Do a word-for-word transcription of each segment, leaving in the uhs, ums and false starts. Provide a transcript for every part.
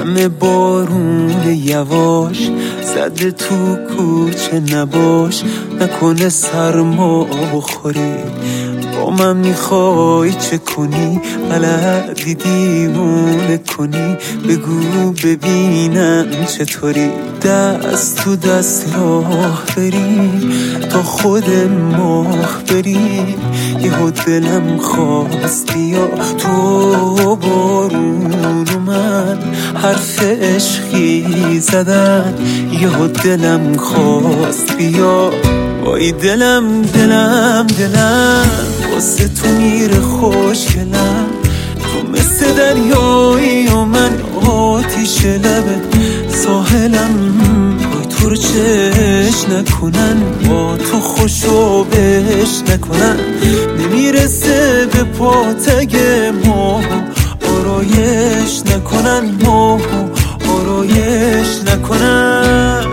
همه بارون یواش زده تو کوچه نباش، نکنه سرما بخوری. با من میخوای چه کنی؟ بلدی دیوونه کنی؟ بگو ببینم چطوری. دست تو دست راه بریم تا خود ماه بریم. یهو دلم خواست بیا تو بارون و من حرف عشقی زدن. یهو دلم خواست بیا، وای دلم دلم دلم واسه تو میره خوشگلم. تو مثل دریایی و من آتیش لبه ساحلم. وای تو رو چش نکنن، با تو خوشو بش نکنن. نمیرسه به پاتگ ماه آرایش نکنن، ماه آرایش نکنن.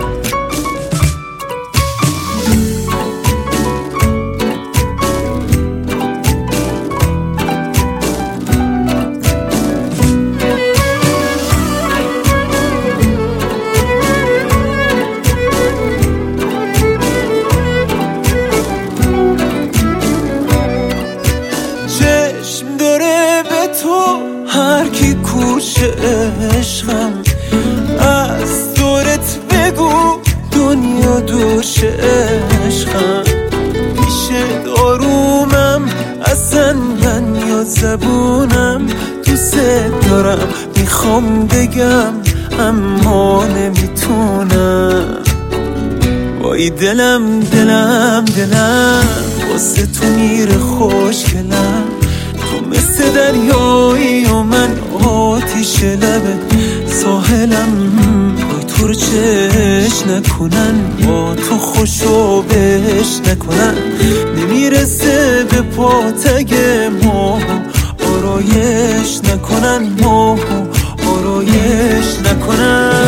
هر کی کوچه عشقم از دورت بگو دنیا دوش عشقم. پیش دارومم اصلا من یا زبونم دوست دارم میخوام بگم اما نمیتونم. وای دلم دلم دلم واسه تو میره خوشگلم. تو مثل دریایی و من آتیش لبه ساحلم. وای تو رو چش نکنن، با تو خوشو بش نکنن. نمیرسه به پاتگ ماه آرایش نکنن، ماه آرایش نکنن.